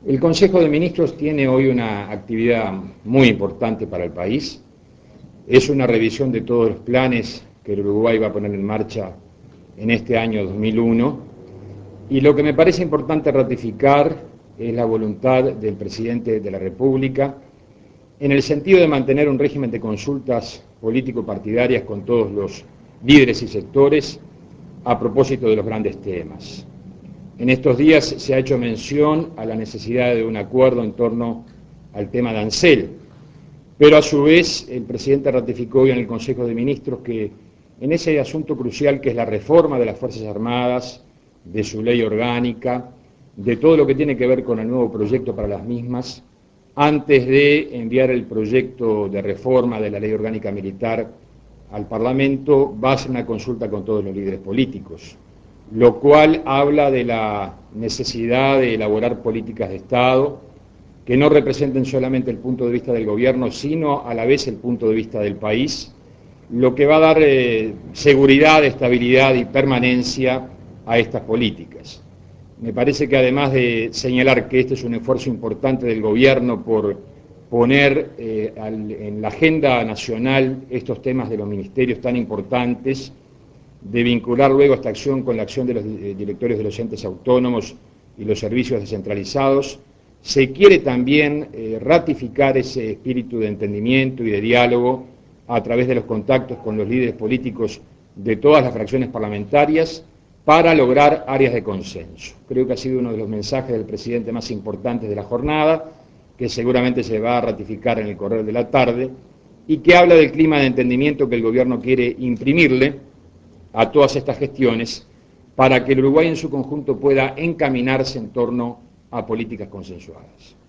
El Consejo de Ministros tiene hoy una actividad muy importante para el país. Es una revisión de todos los planes que el Uruguay va a poner en marcha en este año 2001. Y lo que me parece importante ratificar es la voluntad del Presidente de la República en el sentido de mantener un régimen de consultas político-partidarias con todos los líderes y sectores a propósito de los grandes temas. En estos días se ha hecho mención a la necesidad de un acuerdo en torno al tema de Ansel, pero a su vez el presidente ratificó hoy en el Consejo de Ministros que en ese asunto crucial que es la reforma de las Fuerzas Armadas, de su ley orgánica, de todo lo que tiene que ver con el nuevo proyecto para las mismas, antes de enviar el proyecto de reforma de la ley orgánica militar al Parlamento, va a hacer una consulta con todos los líderes políticos, lo cual habla de la necesidad de elaborar políticas de Estado que no representen solamente el punto de vista del gobierno, sino a la vez el punto de vista del país, lo que va a dar seguridad, estabilidad y permanencia a estas políticas. Me parece que además de señalar que este es un esfuerzo importante del gobierno por poner en la agenda nacional estos temas de los ministerios tan importantes, de vincular luego esta acción con la acción de los directorios de los entes autónomos y los servicios descentralizados, se quiere también ratificar ese espíritu de entendimiento y de diálogo a través de los contactos con los líderes políticos de todas las fracciones parlamentarias para lograr áreas de consenso. Creo que ha sido uno de los mensajes del presidente más importantes de la jornada, que seguramente se va a ratificar en el correr de la tarde, y que habla del clima de entendimiento que el gobierno quiere imprimirle a todas estas gestiones para que el Uruguay en su conjunto pueda encaminarse en torno a políticas consensuadas.